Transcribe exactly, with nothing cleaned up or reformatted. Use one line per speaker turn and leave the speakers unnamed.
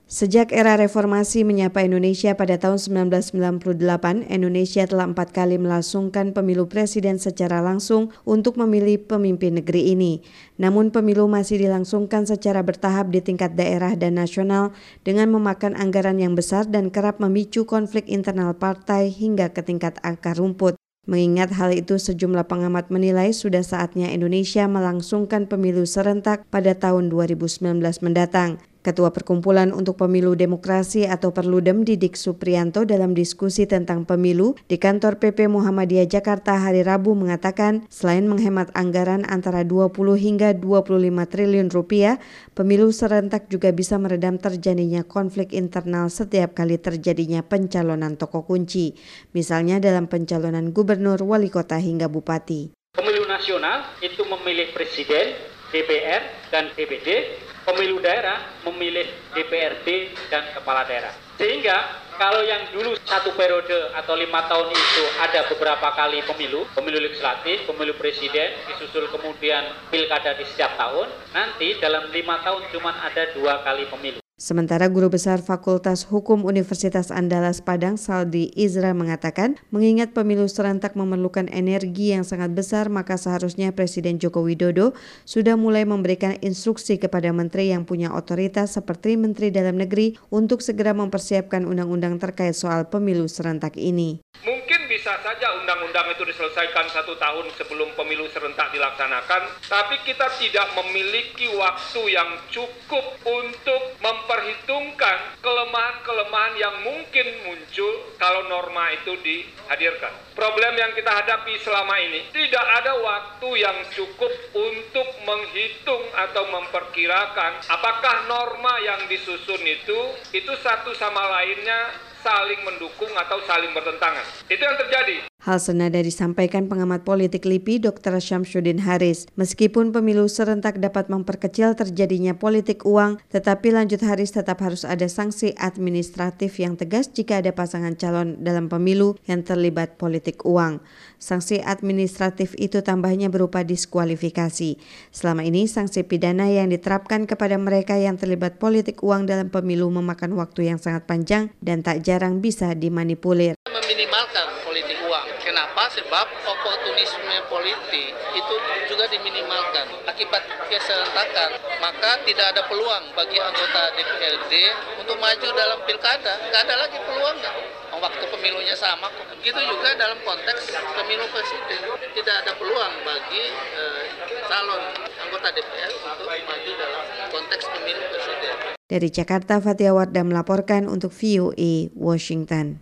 Sejak era reformasi menyapa Indonesia pada tahun sembilan belas sembilan puluh delapan, Indonesia telah empat kali melangsungkan pemilu presiden secara langsung untuk memilih pemimpin negeri ini. Namun pemilu masih dilangsungkan secara bertahap di tingkat daerah dan nasional dengan memakan anggaran yang besar dan kerap memicu konflik internal partai hingga ke tingkat akar rumput. Mengingat hal itu, sejumlah pengamat menilai sudah saatnya Indonesia melangsungkan pemilu serentak pada tahun dua ribu sembilan belas mendatang. Ketua Perkumpulan untuk Pemilu Demokrasi atau Perludem Didik Supriyanto dalam diskusi tentang pemilu di kantor P P Muhammadiyah Jakarta hari Rabu mengatakan selain menghemat anggaran antara dua puluh hingga dua puluh lima triliun rupiah, pemilu serentak juga bisa meredam terjadinya konflik internal setiap kali terjadinya pencalonan tokoh kunci, misalnya dalam pencalonan gubernur, wali kota hingga bupati.
Pemilu nasional itu memilih presiden, D P R, dan D P D. Pemilu daerah memilih D P R D dan kepala daerah. Sehingga kalau yang dulu satu periode atau lima tahun itu ada beberapa kali pemilu, pemilu legislatif, pemilu presiden, disusul kemudian pilkada di setiap tahun, nanti dalam lima tahun cuma ada dua kali pemilu.
Sementara Guru Besar Fakultas Hukum Universitas Andalas Padang, Saldi Izra mengatakan, mengingat pemilu serentak memerlukan energi yang sangat besar, maka seharusnya Presiden Joko Widodo sudah mulai memberikan instruksi kepada menteri yang punya otoritas seperti Menteri Dalam Negeri untuk segera mempersiapkan undang-undang terkait soal pemilu serentak ini.
Mungkin bisa saja undang-undang itu diselesaikan satu tahun sebelum pemilu serentak dilaksanakan, tapi kita tidak memiliki waktu yang cukup untuk memperhitungkan kelemahan-kelemahan yang mungkin muncul kalau norma itu dihadirkan. Problem yang kita hadapi selama ini, tidak ada waktu yang cukup untuk menghitung atau memperkirakan apakah norma yang disusun itu, itu satu sama lainnya saling mendukung atau saling bertentangan. Itu yang terjadi.
Hal senada disampaikan pengamat politik L I P I Doktor Syamsuddin Haris. Meskipun pemilu serentak dapat memperkecil terjadinya politik uang, tetapi lanjut Haris tetap harus ada sanksi administratif yang tegas jika ada pasangan calon dalam pemilu yang terlibat politik uang. Sanksi administratif itu tambahnya berupa diskualifikasi. Selama ini sanksi pidana yang diterapkan kepada mereka yang terlibat politik uang dalam pemilu memakan waktu yang sangat panjang dan tak jarang bisa dimanipulir.
Meminimalkan politik uang. Kenapa? Sebab oportunisme politik itu juga diminimalkan. Akibat keserentakan, maka tidak ada peluang bagi anggota D P R D untuk maju dalam pilkada. Tidak ada lagi peluangnya. Waktu pemilunya sama. Begitu juga dalam konteks pemilu presiden. Tidak ada peluang bagi eh, calon anggota D P R untuk maju dalam konteks pemilu presiden.
Dari Jakarta, Fatia Wardah melaporkan untuk V O A Washington.